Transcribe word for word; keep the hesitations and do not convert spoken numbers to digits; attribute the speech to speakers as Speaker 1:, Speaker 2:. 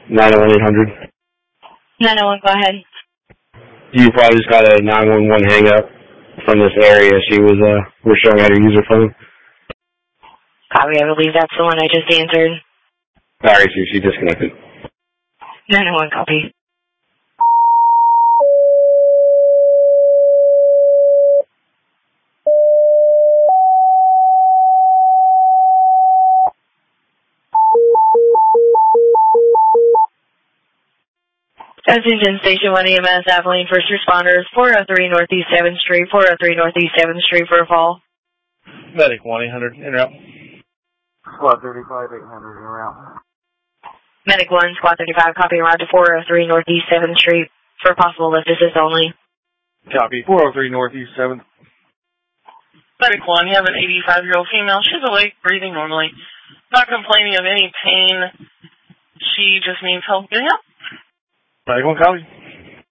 Speaker 1: nine oh one eight hundred.
Speaker 2: nine oh one, go ahead.
Speaker 1: You probably just got a nine one one hang up from this area. She was, uh, we're showing how to use her phone.
Speaker 2: Copy, I believe that's the one I just answered.
Speaker 1: Sorry, she, she disconnected.
Speaker 2: nine oh one, copy. Lexington Station one E M S, Abilene First Responders, four oh three Northeast seventh Street, four oh three Northeast seventh Street for a fall.
Speaker 3: Medic one eight hundred, in route.
Speaker 4: Squad thirty-five, eight hundred, in route.
Speaker 2: Medic one, Squad thirty-five, copy and route to four oh three Northeast seventh Street for possible lift assist only.
Speaker 3: Copy, four oh three Northeast seventh.
Speaker 5: Medic one, you have an eighty-five-year-old female. She's awake, breathing normally. Not complaining of any pain. She just needs help getting up.
Speaker 3: Medic one, copy.